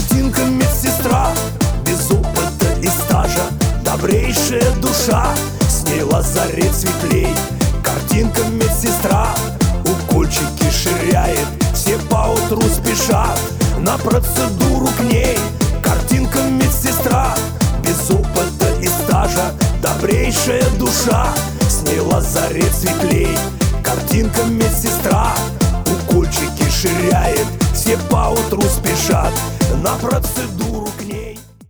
Картинка медсестра, без опыта и стажа, добрейшая душа, с ней лазарет светлей. Картинка медсестра, укольчики ширяет, все поутру спешат на процедуру к ней. Картинка медсестра, без опыта и стажа, добрейшая душа, с ней лазарет светлей. Картинка медсестра, укольчики ширяет, все поутру спешат на процедуру к ней.